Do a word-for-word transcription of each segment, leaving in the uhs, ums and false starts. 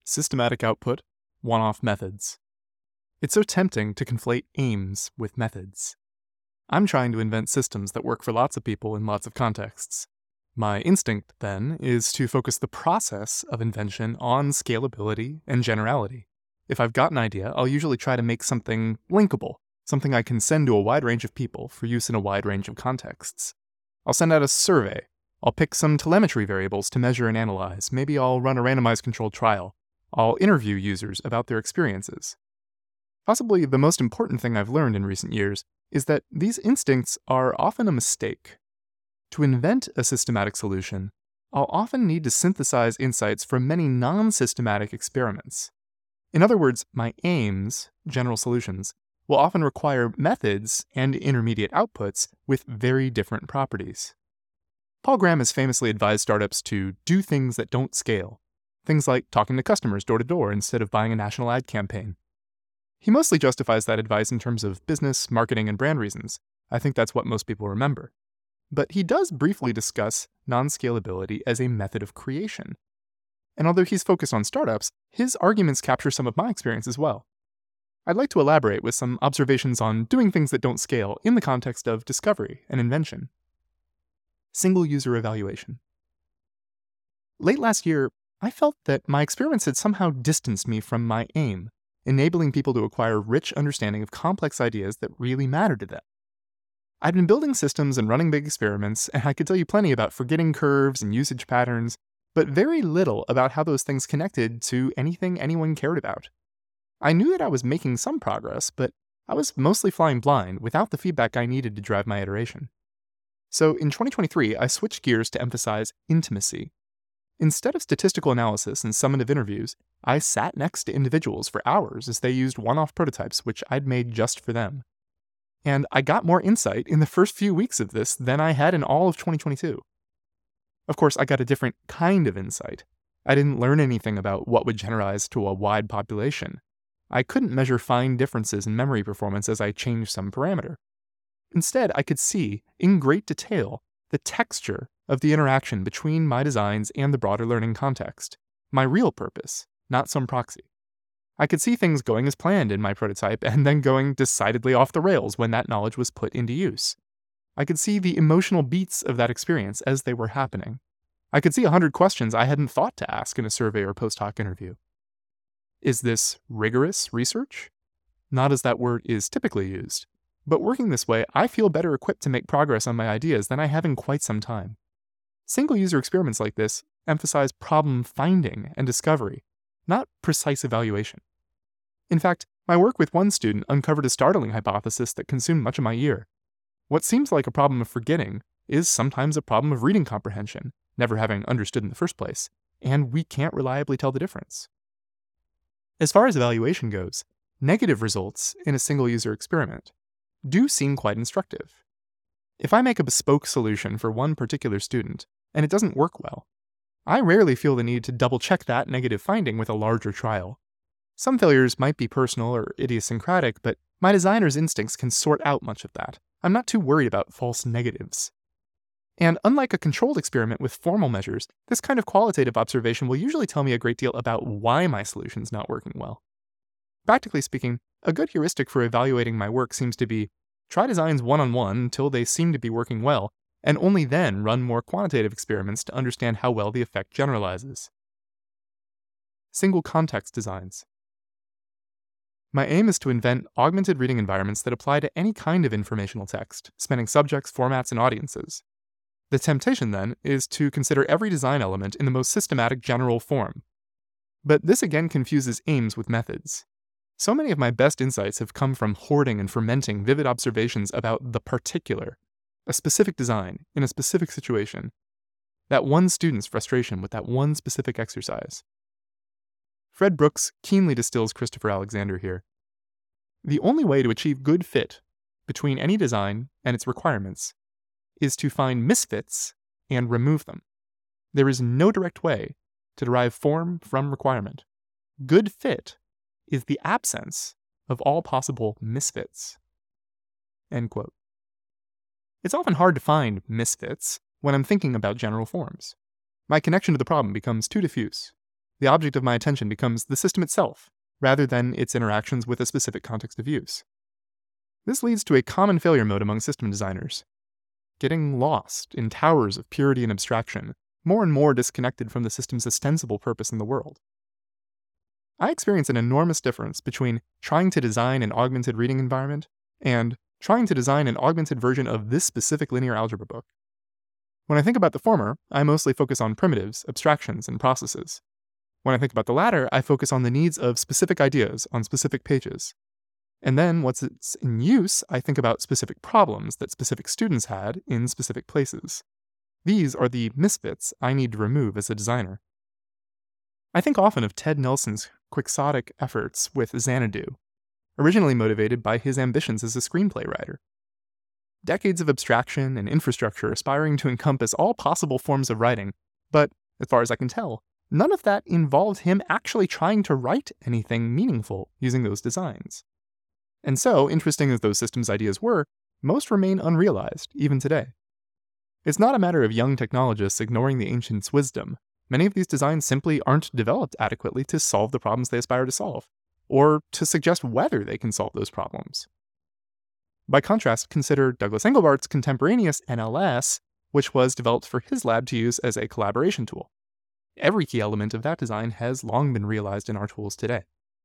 Systematic output, one-off methods. It's so tempting to conflate aims with methods. I'm trying to invent systems that work for lots of people in lots of contexts. My instinct, then, is to focus the process of invention on scalability and generality. If I've got an idea, I'll usually try to make something linkable, something I can send to a wide range of people for use in a wide range of contexts. I'll send out a survey. I'll pick some telemetry variables to measure and analyze. Maybe I'll run a randomized controlled trial. I'll interview users about their experiences. Possibly the most important thing I've learned in recent years is that these instincts are often a mistake. To invent a systematic solution, I'll often need to synthesize insights from many non-systematic experiments. In other words, my aims, general solutions, will often require methods and intermediate outputs with very different properties. Paul Graham has famously advised startups to do things that don't scale, things like talking to customers door to door instead of buying a national ad campaign. He mostly justifies that advice in terms of business, marketing, and brand reasons. I think that's what most people remember. But he does briefly discuss non-scalability as a method of creation. And although he's focused on startups, his arguments capture some of my experience as well. I'd like to elaborate with some observations on doing things that don't scale in the context of discovery and invention. Single user evaluation. Late last year, I felt that my experiments had somehow distanced me from my aim, enabling people to acquire rich understanding of complex ideas that really matter to them. I'd been building systems and running big experiments, and I could tell you plenty about forgetting curves and usage patterns, but very little about how those things connected to anything anyone cared about. I knew that I was making some progress, but I was mostly flying blind without the feedback I needed to drive my iteration. So in twenty twenty-three, I switched gears to emphasize intimacy. Instead of statistical analysis and summative interviews, I sat next to individuals for hours as they used one-off prototypes which I'd made just for them. And I got more insight in the first few weeks of this than I had in all of twenty twenty-two. Of course, I got a different kind of insight. I didn't learn anything about what would generalize to a wide population. I couldn't measure fine differences in memory performance as I changed some parameter. Instead, I could see, in great detail, the texture of the interaction between my designs and the broader learning context, my real purpose, not some proxy. I could see things going as planned in my prototype and then going decidedly off the rails when that knowledge was put into use. I could see the emotional beats of that experience as they were happening. I could see a hundred questions I hadn't thought to ask in a survey or post hoc interview. Is this rigorous research? Not as that word is typically used. But working this way, I feel better equipped to make progress on my ideas than I have in quite some time. Single-user experiments like this emphasize problem finding and discovery, not precise evaluation. In fact, my work with one student uncovered a startling hypothesis that consumed much of my year. What seems like a problem of forgetting is sometimes a problem of reading comprehension, never having understood in the first place, and we can't reliably tell the difference. As far as evaluation goes, negative results in a single-user experiment do seem quite instructive. If I make a bespoke solution for one particular student, and it doesn't work well, I rarely feel the need to double-check that negative finding with a larger trial. Some failures might be personal or idiosyncratic, but my designer's instincts can sort out much of that. I'm not too worried about false negatives. And unlike a controlled experiment with formal measures, this kind of qualitative observation will usually tell me a great deal about why my solution's not working well. Practically speaking, a good heuristic for evaluating my work seems to be try designs one-on-one until they seem to be working well, and only then run more quantitative experiments to understand how well the effect generalizes. Single context designs. My aim is to invent augmented reading environments that apply to any kind of informational text, spanning subjects, formats, and audiences. The temptation, then, is to consider every design element in the most systematic general form. But this again confuses aims with methods. So many of my best insights have come from hoarding and fermenting vivid observations about the particular, a specific design in a specific situation, that one student's frustration with that one specific exercise. Fred Brooks keenly distills Christopher Alexander here. The only way to achieve good fit between any design and its requirements is to find misfits and remove them. There is no direct way to derive form from requirement. Good fit is the absence of all possible misfits. End quote. It's often hard to find misfits when I'm thinking about general forms. My connection to the problem becomes too diffuse. the object of my attention becomes the system itself, rather than its interactions with a specific context of use. This leads to a common failure mode among system designers: getting lost in towers of purity and abstraction, more and more disconnected from the system's ostensible purpose in the world. I experience an enormous difference between trying to design an augmented reading environment and trying to design an augmented version of this specific linear algebra book. When I think about the former, I mostly focus on primitives, abstractions, and processes. When I think about the latter, I focus on the needs of specific ideas on specific pages. And then, once it's in use, I think about specific problems that specific students had in specific places. These are the misfits I need to remove as a designer. I think often of Ted Nelson's quixotic efforts with Xanadu, originally motivated by his ambitions as a screenplay writer. Decades of abstraction and infrastructure aspiring to encompass all possible forms of writing, but, as far as I can tell, none of that involved him actually trying to write anything meaningful using those designs. And so, interesting as those systems ideas were, most remain unrealized, even today. It's not a matter of young technologists ignoring the ancients' wisdom. Many of these designs simply aren't developed adequately to solve the problems they aspire to solve, or to suggest whether they can solve those problems. By contrast, consider Douglas Engelbart's contemporaneous N L S, which was developed for his lab to use as a collaboration tool. Every key element of that design has long been realized in our tools today.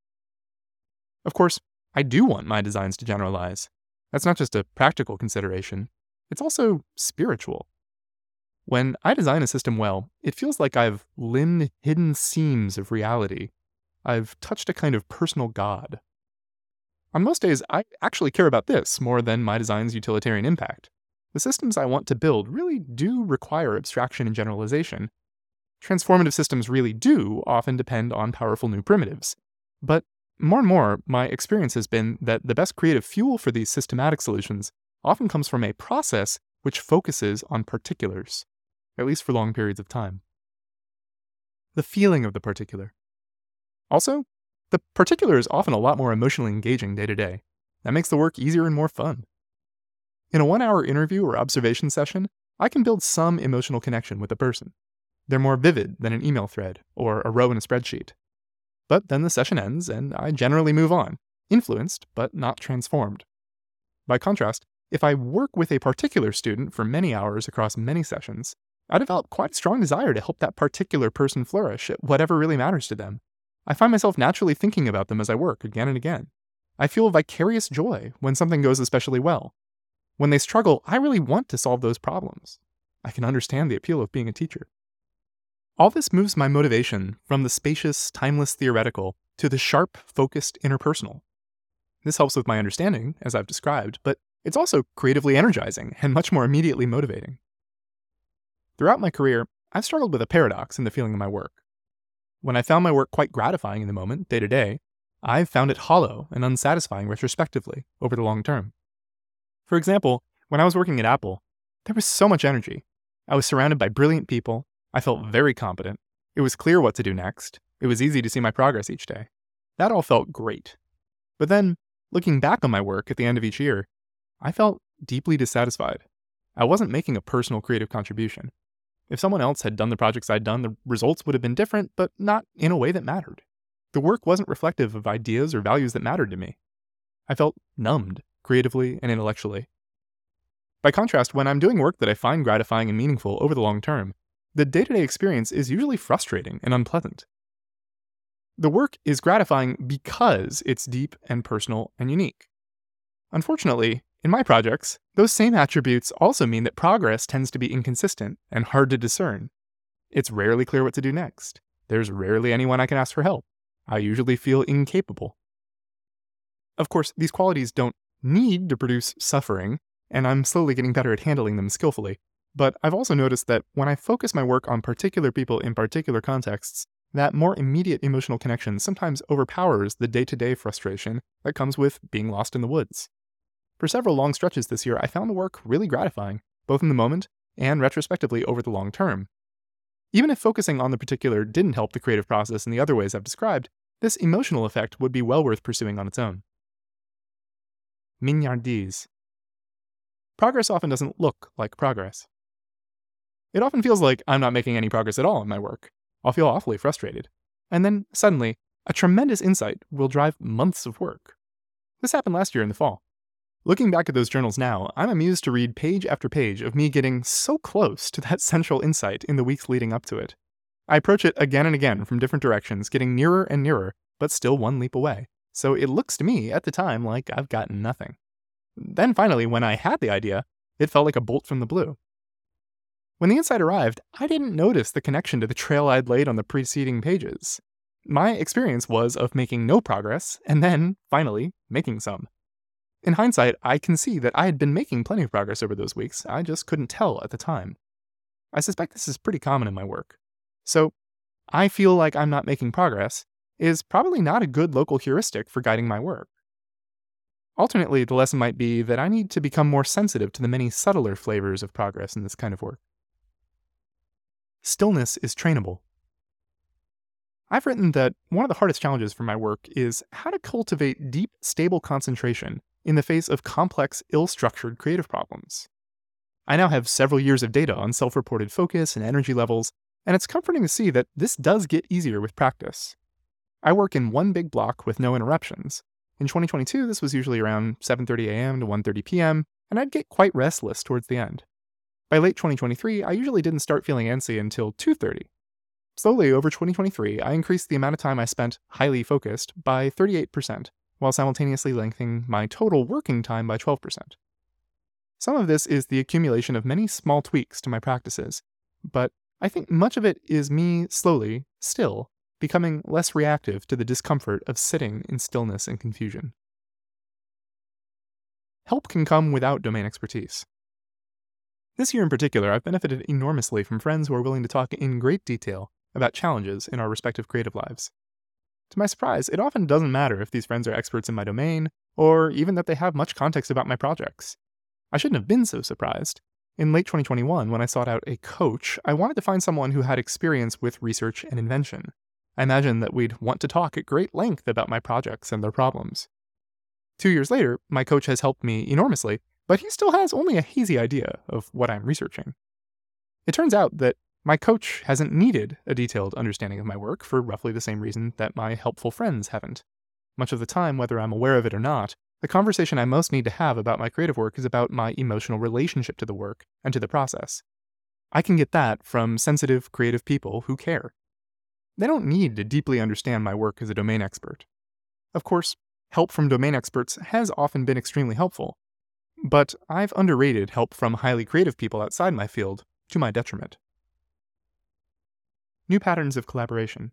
Of course, I do want my designs to generalize. That's not just a practical consideration, it's also spiritual. When I design a system well, it feels like I've limned hidden seams of reality. I've touched a kind of personal God. On most days, I actually care about this more than my design's utilitarian impact. The systems I want to build really do require abstraction and generalization. Transformative systems really do often depend on powerful new primitives. But more and more, my experience has been that the best creative fuel for these systematic solutions often comes from a process which focuses on particulars, at least for long periods of time. The feeling of the particular. Also, the particular is often a lot more emotionally engaging day to day. That makes the work easier and more fun. In a one-hour interview or observation session, I can build some emotional connection with a person. They're more vivid than an email thread or a row in a spreadsheet. But then the session ends, and I generally move on, influenced but not transformed. By contrast, if I work with a particular student for many hours across many sessions, I develop quite a strong desire to help that particular person flourish at whatever really matters to them. I find myself naturally thinking about them as I work again and again. I feel vicarious joy when something goes especially well. When they struggle, I really want to solve those problems. I can understand the appeal of being a teacher. All this moves my motivation from the spacious, timeless theoretical to the sharp, focused interpersonal. This helps with my understanding, as I've described, but it's also creatively energizing and much more immediately motivating. Throughout my career, I've struggled with a paradox in the feeling of my work. When I found my work quite gratifying in the moment, day to day, I've found it hollow and unsatisfying retrospectively over the long term. For example, when I was working at Apple, there was so much energy. I was surrounded by brilliant people. I felt very competent. It was clear what to do next. It was easy to see my progress each day. That all felt great. But then, looking back on my work at the end of each year, I felt deeply dissatisfied. I wasn't making a personal creative contribution. If someone else had done the projects I'd done, the results would have been different, but not in a way that mattered. The work wasn't reflective of ideas or values that mattered to me. I felt numbed, creatively and intellectually. By contrast, when I'm doing work that I find gratifying and meaningful over the long term, the day-to-day experience is usually frustrating and unpleasant. The work is gratifying because it's deep and personal and unique. Unfortunately, in my projects, those same attributes also mean that progress tends to be inconsistent and hard to discern. It's rarely clear what to do next. There's rarely anyone I can ask for help. I usually feel incapable. Of course, these qualities don't need to produce suffering, and I'm slowly getting better at handling them skillfully. But I've also noticed that when I focus my work on particular people in particular contexts, that more immediate emotional connection sometimes overpowers the day-to-day frustration that comes with being lost in the woods. For several long stretches this year, I found the work really gratifying, both in the moment and retrospectively over the long term. Even if focusing on the particular didn't help the creative process in the other ways I've described, this emotional effect would be well worth pursuing on its own. Mignardise. Progress often doesn't look like progress. It often feels like I'm not making any progress at all in my work. I'll feel awfully frustrated. And then, suddenly, a tremendous insight will drive months of work. This happened last year in the fall. Looking back at those journals now, I'm amused to read page after page of me getting so close to that central insight in the weeks leading up to it. I approach it again and again from different directions, getting nearer and nearer, but still one leap away. So it looks to me, at the time, like I've gotten nothing. Then finally, when I had the idea, it felt like a bolt from the blue. When the insight arrived, I didn't notice the connection to the trail I'd laid on the preceding pages. My experience was of making no progress, and then, finally, making some. In hindsight, I can see that I had been making plenty of progress over those weeks, I just couldn't tell at the time. I suspect this is pretty common in my work. So, I feel like I'm not making progress is probably not a good local heuristic for guiding my work. Alternately, the lesson might be that I need to become more sensitive to the many subtler flavors of progress in this kind of work. Stillness is trainable. I've written that one of the hardest challenges for my work is how to cultivate deep, stable concentration in the face of complex, ill-structured creative problems. I now have several years of data on self-reported focus and energy levels, and it's comforting to see that this does get easier with practice. I work in one big block with no interruptions. In twenty twenty-two, this was usually around seven thirty a m to one thirty p m, and I'd get quite restless towards the end. By late twenty twenty-three, I usually didn't start feeling antsy until two thirty. Slowly, over twenty twenty-three, I increased the amount of time I spent highly focused by thirty-eight percent, while simultaneously lengthening my total working time by twelve percent. Some of this is the accumulation of many small tweaks to my practices, but I think much of it is me slowly, still, becoming less reactive to the discomfort of sitting in stillness and confusion. Help can come without domain expertise. This year in particular, I've benefited enormously from friends who are willing to talk in great detail about challenges in our respective creative lives. To my surprise, it often doesn't matter if these friends are experts in my domain, or even that they have much context about my projects. I shouldn't have been so surprised. In late twenty twenty-one, when I sought out a coach, I wanted to find someone who had experience with research and invention. I imagined that we'd want to talk at great length about my projects and their problems. Two years later, my coach has helped me enormously, but he still has only a hazy idea of what I'm researching. It turns out that my coach hasn't needed a detailed understanding of my work for roughly the same reason that my helpful friends haven't. Much of the time, whether I'm aware of it or not, the conversation I most need to have about my creative work is about my emotional relationship to the work and to the process. I can get that from sensitive, creative people who care. They don't need to deeply understand my work as a domain expert. Of course, help from domain experts has often been extremely helpful, but I've underrated help from highly creative people outside my field to my detriment. New patterns of collaboration.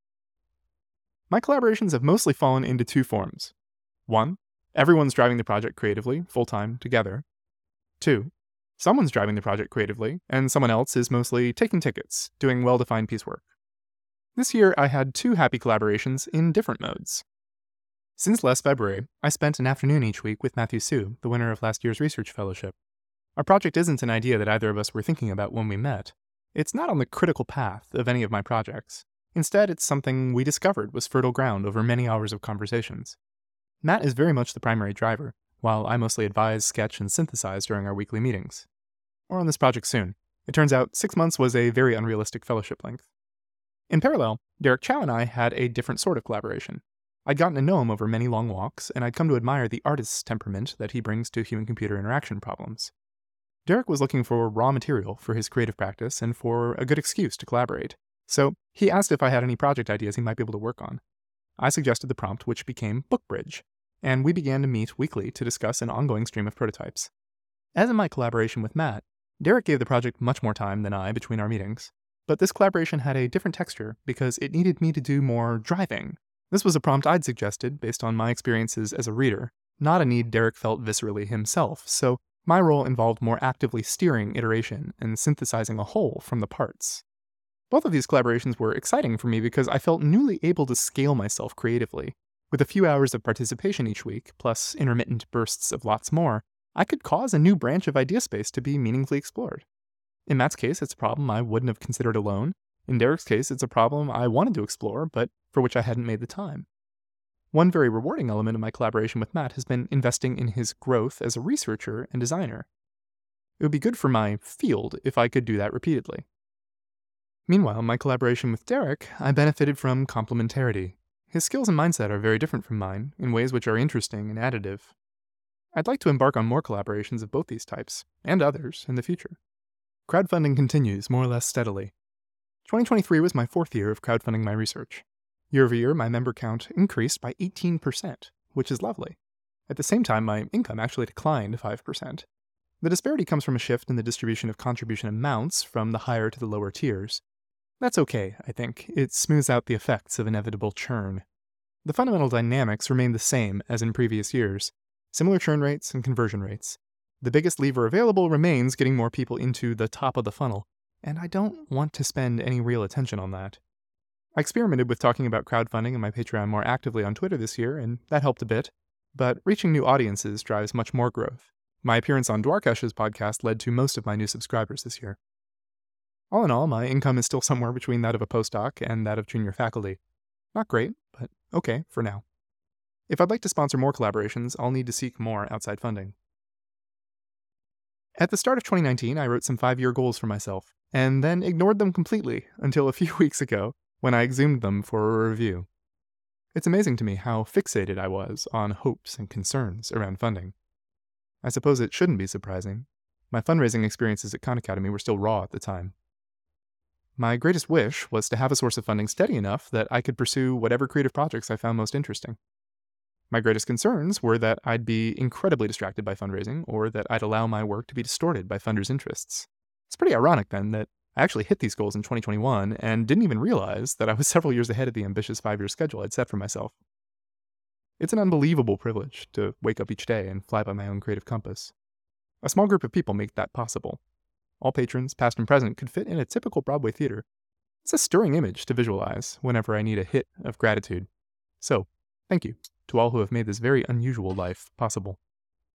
My collaborations have mostly fallen into two forms. One, everyone's driving the project creatively, full-time, together. Two, someone's driving the project creatively, and someone else is mostly taking tickets, doing well-defined piecework. This year, I had two happy collaborations in different modes. Since last February, I spent an afternoon each week with Matthew Su, the winner of last year's research fellowship. Our project isn't an idea that either of us were thinking about when we met. It's not on the critical path of any of my projects. Instead, it's something we discovered was fertile ground over many hours of conversations. Matt is very much the primary driver, while I mostly advise, sketch, and synthesize during our weekly meetings. More on this project soon. It turns out six months was a very unrealistic fellowship length. In parallel, Derek Chow and I had a different sort of collaboration. I'd gotten to know him over many long walks, and I'd come to admire the artist's temperament that he brings to human-computer interaction problems. Derek was looking for raw material for his creative practice and for a good excuse to collaborate, so he asked if I had any project ideas he might be able to work on. I suggested the prompt, which became BookBridge, and we began to meet weekly to discuss an ongoing stream of prototypes. As in my collaboration with Matt, Derek gave the project much more time than I between our meetings, but this collaboration had a different texture because it needed me to do more driving. This was a prompt I'd suggested based on my experiences as a reader, not a need Derek felt viscerally himself, so my role involved more actively steering iteration and synthesizing a whole from the parts. Both of these collaborations were exciting for me because I felt newly able to scale myself creatively. With a few hours of participation each week, plus intermittent bursts of lots more, I could cause a new branch of idea space to be meaningfully explored. In Matt's case, it's a problem I wouldn't have considered alone. In Derek's case, it's a problem I wanted to explore, but for which I hadn't made the time. One very rewarding element of my collaboration with Matt has been investing in his growth as a researcher and designer. It would be good for my field if I could do that repeatedly. Meanwhile, my collaboration with Derek, I benefited from complementarity. His skills and mindset are very different from mine, in ways which are interesting and additive. I'd like to embark on more collaborations of both these types, and others, in the future. Crowdfunding continues more or less steadily. twenty twenty-three was my fourth year of crowdfunding my research. Year over year, my member count increased by eighteen percent, which is lovely. At the same time, my income actually declined five percent. The disparity comes from a shift in the distribution of contribution amounts from the higher to the lower tiers. That's okay, I think. It smooths out the effects of inevitable churn. The fundamental dynamics remain the same as in previous years. Similar churn rates and conversion rates. The biggest lever available remains getting more people into the top of the funnel, and I don't want to spend any real attention on that. I experimented with talking about crowdfunding and my Patreon more actively on Twitter this year, and that helped a bit, but reaching new audiences drives much more growth. My appearance on Dwarkesh's podcast led to most of my new subscribers this year. All in all, my income is still somewhere between that of a postdoc and that of junior faculty. Not great, but okay for now. If I'd like to sponsor more collaborations, I'll need to seek more outside funding. At the start of twenty nineteen, I wrote some five-year goals for myself, and then ignored them completely until a few weeks ago when I exhumed them for a review. It's amazing to me how fixated I was on hopes and concerns around funding. I suppose it shouldn't be surprising. My fundraising experiences at Khan Academy were still raw at the time. My greatest wish was to have a source of funding steady enough that I could pursue whatever creative projects I found most interesting. My greatest concerns were that I'd be incredibly distracted by fundraising, or that I'd allow my work to be distorted by funders' interests. It's pretty ironic, then, that I actually hit these goals in twenty twenty-one and didn't even realize that I was several years ahead of the ambitious five-year schedule I'd set for myself. It's an unbelievable privilege to wake up each day and fly by my own creative compass. A small group of people make that possible. All patrons, past and present, could fit in a typical Broadway theater. It's a stirring image to visualize whenever I need a hit of gratitude. So, thank you to all who have made this very unusual life possible.